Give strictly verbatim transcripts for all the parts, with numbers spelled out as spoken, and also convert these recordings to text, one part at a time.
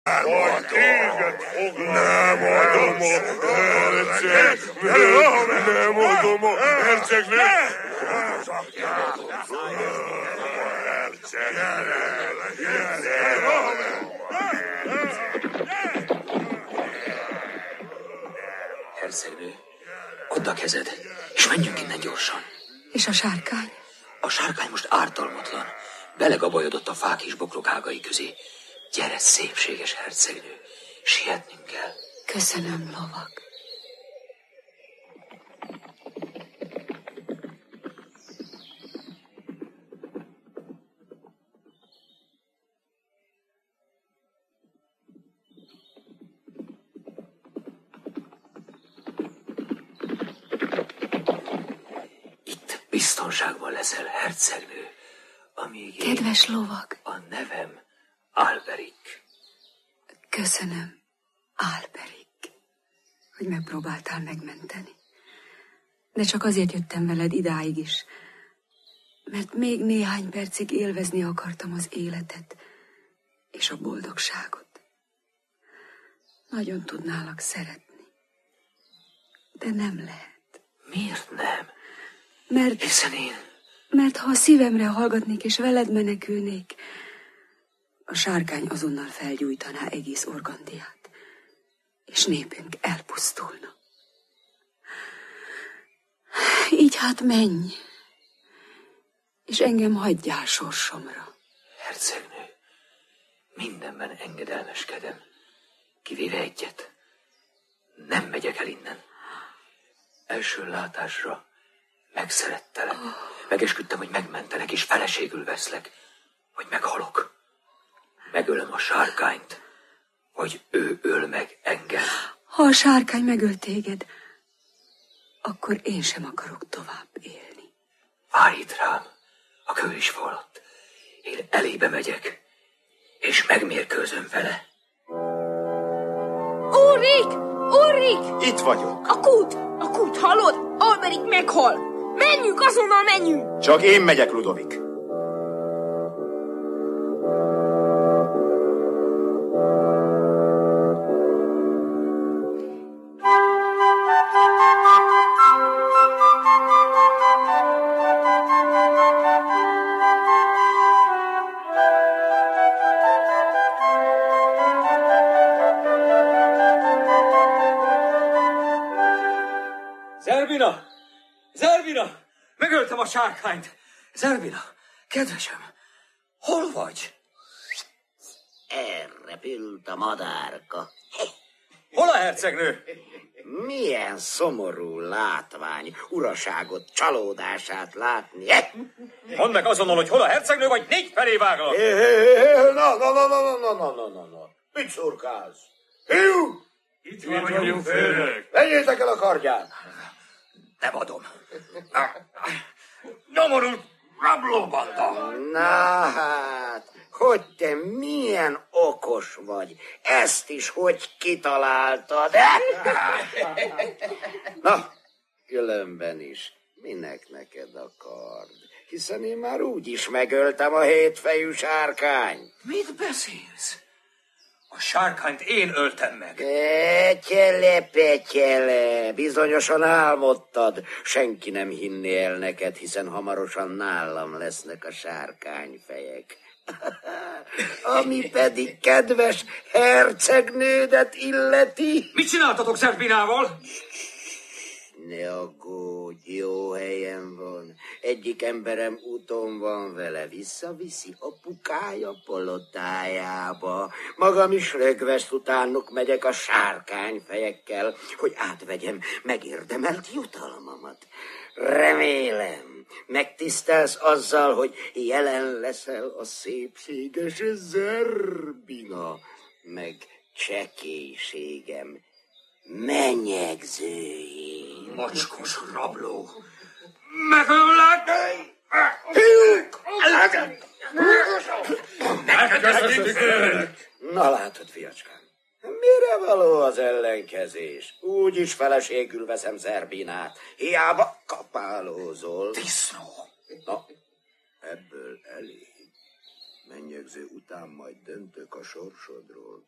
Hogy téged foglak. Nem adom a herceg. Nem adom a hercegnek. Hercegnő, add a kezed, és menjünk innen gyorsan. És a sárkány? A sárkány most ártalmatlan. Belegabajodott a fák és bokrok ágai közé. Gyere, szépséges hercegnő, sietnünk kell. Köszönöm, lovak. Itt biztonságban leszel, hercegnő, amíg én... Kedves lovak. A nevem Alberik. Köszönöm, Alberik, hogy megpróbáltál megmenteni. De csak azért jöttem veled idáig is, mert még néhány percig élvezni akartam az életet és a boldogságot. Nagyon tudnálak szeretni, de nem lehet. Miért nem? Mert... Hiszen én... Mert ha a szívemre hallgatnék és veled menekülnék, a sárkány azonnal felgyújtaná egész Organdiát, és népünk elpusztulna. Így hát menj, és engem hagyjál sorsomra. Hercegnő, mindenben engedelmeskedem, kivéve egyet. Nem megyek el innen. Első látásra megszerettelek. Megesküdtem, hogy megmentelek, és feleségül veszlek, hogy meghalok. Megölöm a sárkányt, vagy ő öl meg engem. Ha a sárkány megöl téged, akkor én sem akarok tovább élni. Várj itt rám, a kő is forrott. Én elébe megyek, és megmérkőzöm vele. Ulrik! Ulrik! Itt vagyok. A kút! A kút, hallod? Alberik meghal! Menjünk, azonnal menjünk! Csak én megyek, Ludovik. Zerbina! Zerbina! Megöltem a sárkányt! Zerbina, kedvesem, hol vagy? Elrepült a madárka. Hol a hercegnő? Milyen szomorú látvány, uraságot, csalódását látni. Mondd meg azonnal, hogy hol a hercegnő, vagy négy felé váglak. Na, na, na, na, na, na, na, na, na. Mit szurkálsz? Hiú! Itt vagyunk, főnök. Vegyétek el a kardját. Nem adom. Nyomorult rablóbanda. Na hát, hogy te milyen okos vagy. Ezt is hogy kitaláltad? Na, különben is. Minek neked a kard? Hiszen én már úgy is megöltem a hétfejű sárkányt. Mit beszélsz? A sárkányt én öltem meg. Petyele, petyele, bizonyosan álmodtad. Senki nem hinné el neked, hiszen hamarosan nálam lesznek a sárkányfejek. Ami pedig kedves hercegnődet illeti. Mit csináltatok Zerbinával? Ne aggódj, jó helyen van. Egyik emberem úton van vele, visszaviszi apukája palotájába. Magam is rögvest utánuk megyek a sárkányfejekkel, hogy átvegyem megérdemelt jutalmamat. Remélem, megtisztelsz azzal, hogy jelen leszel a szépséges Zerbina, meg csekélységem menyegzőjén. Mocskos rabló! Megöllek! Na látod, fiacskám, mire való az ellenkezés? Úgyis feleségül veszem Zerbinát, hiába kapálózol. Disznó! Na, ebből elég. Mennyegző után majd döntök a sorsodról.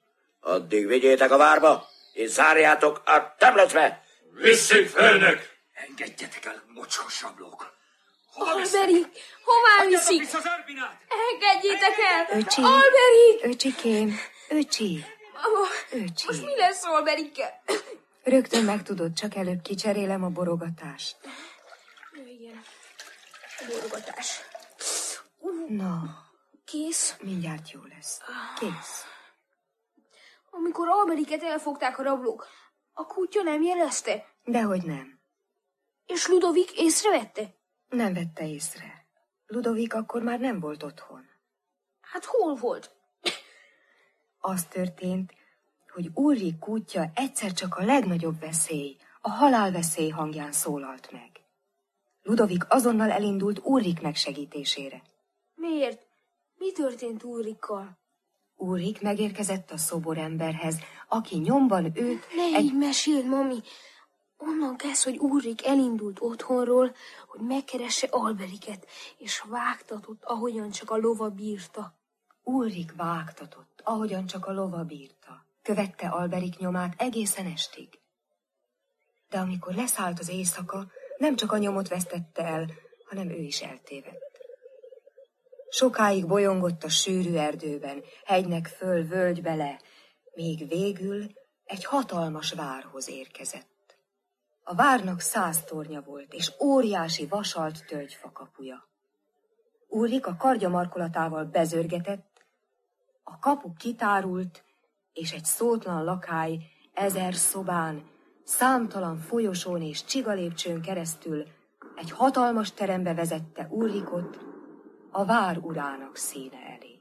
Addig vigyétek a várba, és zárjátok a temlecbe. Visszük, főnök! Engedjetek el, mocskos rablók! Alberik, hová viszik? vissza Zerbinát! Engedjétek el! Öcsi. Alberik! Öcsikém, öcsi, Mama, öcsi. most mi lesz Alberikkel? Rögtön megtudod, csak előbb kicserélem a borogatást. Igen, a borogatás. Na, Kész. mindjárt jó lesz. Kész. Amikor Alberiket elfogták a rablók, a kutya nem jelezte? Dehogy nem. És Ludovik észrevette? Nem vette észre. Ludovik akkor már nem volt otthon. Hát hol volt? Az történt, hogy Ulrik kutya egyszer csak a legnagyobb veszély, a halálveszély hangján szólalt meg. Ludovik azonnal elindult Ulrik megsegítésére. Miért? Mi történt Ulrikkal? Ulrik megérkezett a szoboremberhez, aki nyomban őt Ne egy... így meséld, mami. Onnan kezd, hogy Ulrik elindult otthonról, hogy megkeresse Alberiket, és vágtatott, ahogyan csak a lova bírta. Ulrik vágtatott, ahogyan csak a lova bírta. Követte Alberik nyomát egészen estig. De amikor leszállt az éjszaka, nem csak a nyomot vesztette el, hanem ő is eltévedt. Sokáig bolyongott a sűrű erdőben, hegynek föl, völgybe le, míg végül egy hatalmas várhoz érkezett. A várnak száz tornya volt, és óriási vasalt tölgyfa kapuja. Ulrik a kardja markolatával bezörgetett, a kapu kitárult, és egy szótlan lakály ezer szobán, számtalan folyosón és csigalépcsőn keresztül egy hatalmas terembe vezette Ulrikot a vár urának színe elé.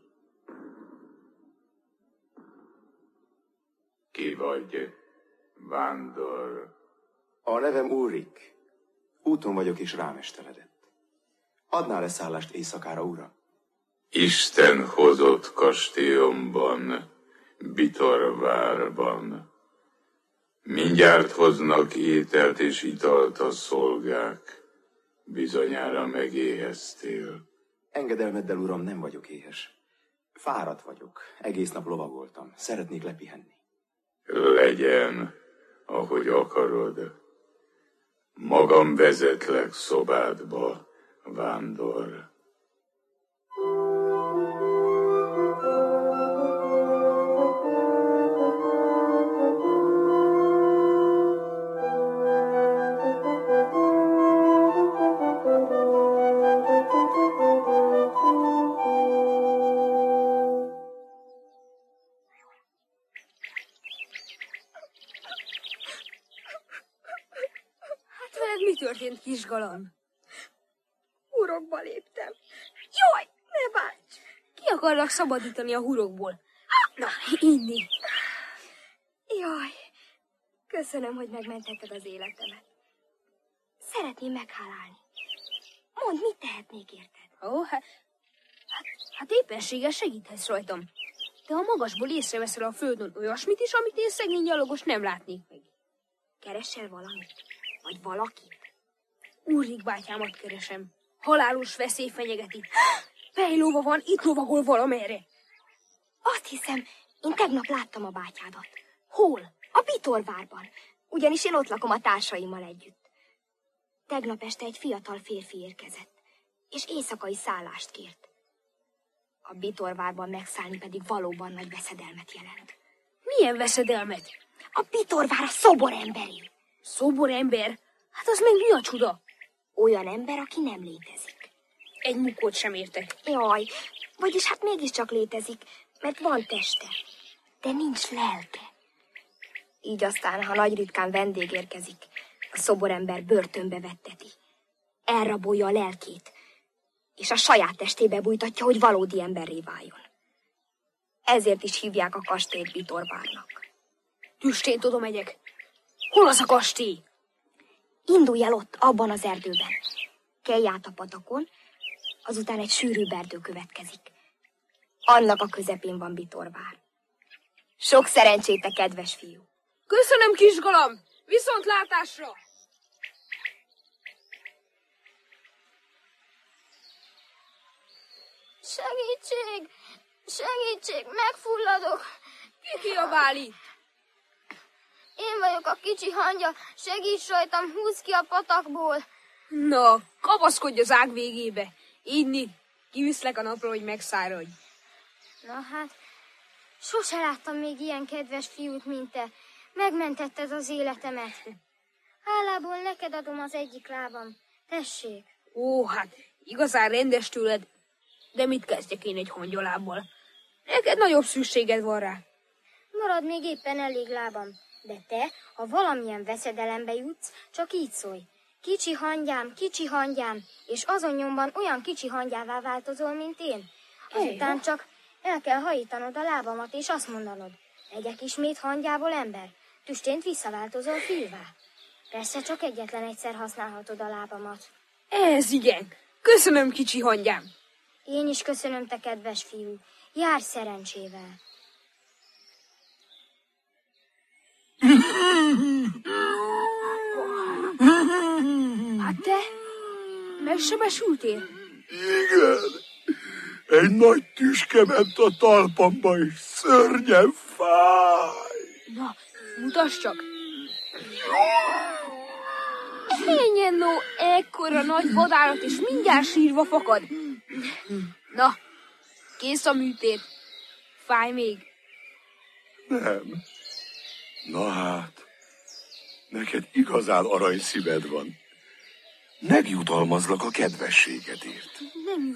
Ki vagy, vándor? A nevem Ulrik. Úton vagyok és rámesteredett. Adnál leszállást éjszakára, uram? Isten hozott kastélyomban, Bitorvárban. Mindjárt hoznak ételt és italt a szolgák. Bizonyára megéheztél. Engedelmeddel, uram, nem vagyok éhes. Fáradt vagyok, egész nap lovagoltam. Szeretnék lepihenni. Legyen, ahogy akarod. Magam vezetlek szobádba, vándor. Mi történt, kis galamb? Hurokba léptem. Jaj, ne bánts! Ki akarlak szabadítani a hurokból? Na, inni. Jaj, köszönöm, hogy megmentetted az életemet. Szeretném meghálálni. Mondd, mit tehetnék érted? Ó, hát, hát, hát éppenséggel segíthetsz rajtam. De a magasból észreveszel a földön olyasmit is, amit én szegény gyalogos nem látnék meg. Keresel valamit? Vagy valakit? Ulrik bátyámat keresem. Halálos veszély fenyegeti. Fejlóva van, itt lovagol valamerre. Azt hiszem, én tegnap láttam a bátyádat. Hol? A Bitorvárban. Ugyanis én ott lakom a társaimmal együtt. Tegnap este egy fiatal férfi érkezett, és éjszakai szállást kért. A Bitorvárban megszállni pedig valóban nagy veszedelmet jelent. Milyen veszedelmet? A Bitorvár a szoboremberi. Szoborember? Hát az meg mi a csuda? Olyan ember, aki nem létezik. Egy mukkot sem értek. Jaj, vagyis hát mégiscsak létezik, mert van teste, de nincs lelke. Így aztán, ha nagy ritkán vendég érkezik, a szoborember börtönbe vetteti. Elrabolja a lelkét, és a saját testébe bújtatja, hogy valódi emberré váljon. Ezért is hívják a kastélyt Bitorvárnak. Tüstént oda megyek. Hol az a kastély? Indulj el ott, abban az erdőben. Kelj át a patakon, azután egy sűrűbb erdő következik. Annak a közepén van Bitorvár. Sok szerencséte, kedves fiú! Köszönöm, kis galamb! Viszontlátásra! Segítség! Segítség! Megfulladok! Ki kiabál itt? Én vagyok a kicsi hangya, segíts rajtam, húzz ki a patakból. Na, kapaszkodj az ág végébe. Inni, kiviszlek a napra, hogy megszáradj. Na hát, sose láttam még ilyen kedves fiút, mint te. Megmentetted az életemet. Hálából neked adom az egyik lábam. Tessék. Ó, hát igazán rendes tőled, de mit kezdjek én egy hangyalábbal? Neked nagyobb szükséged van rá. Marad még éppen elég lábam. De te, ha valamilyen veszedelembe jutsz, csak így szólj. Kicsi hangyám, kicsi hangyám, és azon nyomban olyan kicsi hangyává változol, mint én. Azután csak el kell hajítanod a lábamat, és azt mondanod, legyek ismét hangyából ember, tüstént visszaváltozol fiúvá. Persze csak egyetlen egyszer használhatod a lábamat. Ez igen. Köszönöm, kicsi hangyám. Én is köszönöm, te kedves fiú. Járj szerencsével. Hát te megsebesültél? Igen. Egy nagy tüske ment a talpamba, és szörnyen fáj. Na, mutasd csak. Menjen, no, ekkora nagy vadállat, és mindjárt sírva fakad. Na, kész a műtét. Fáj még? Nem. Na hát, neked igazán aranyszíved van. Megjutalmazlak a kedvességedért. Nem